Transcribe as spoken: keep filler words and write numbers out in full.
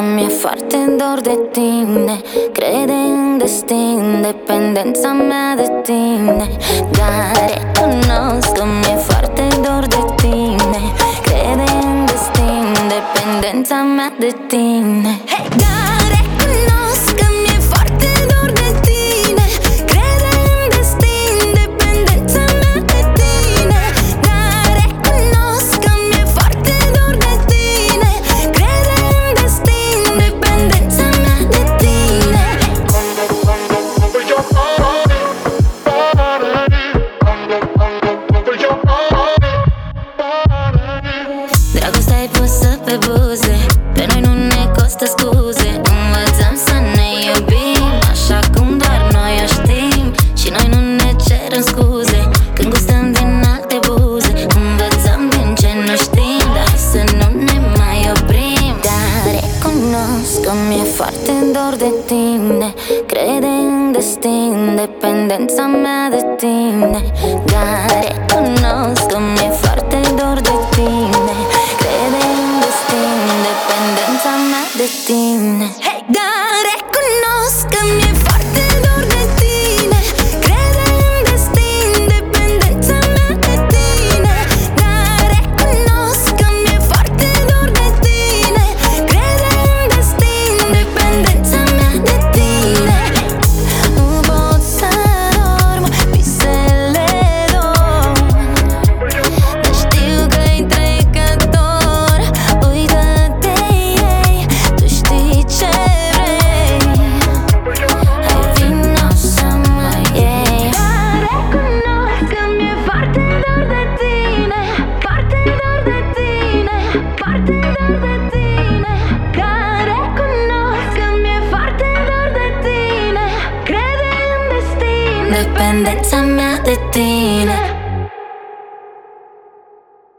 mi-e foarte dor de tine. Crede în destin, dependența mea de tine. Dar recunosc că mi-e foarte dor de tine. Crede în destin, dependența mea de tine. Hey! Dar recunosc că mi-e foarte dor de tine. Crede în destin, dependența mea de tine. Dar recunosc că mi-e foarte dor de tine. Crede în destin, dependența mea de tine. Dragostea e pusă pe buze, pe noi nu ne costă scuze. Învățăm să ne iubim așa cum doar noi o știm. Și noi nu ne cerem scuze când gustăm din alte buze. Învățăm din ce nu știm, dar să nu ne mai oprim. Dar recunosc că mi-e foarte dor de tine. Crede în destin, dependența mea de tine. Dar recunosc că mi-e foarte dor de tine. Crede în destin, dependența mea de tine. Hey! Dar recunosc că mi-e foarte dor de tine. Crede în destin, dependența mea de tine. Dar recunosc că mi-e foarte dor de tine. Crede în destin, dependența mea de tine. Nu pot să dorm, visele dorm, dar știu că-i trecător. Uită-te ei, tu știi ce vrei. Hai vino să mă iei. Dar recunosc că mi-e foarte dor de tine. Foarte dor de tine. Foarte dor de tine. Dar recunosc că mi-e foarte dor de tine. Crede în destin, dependența mea de tine.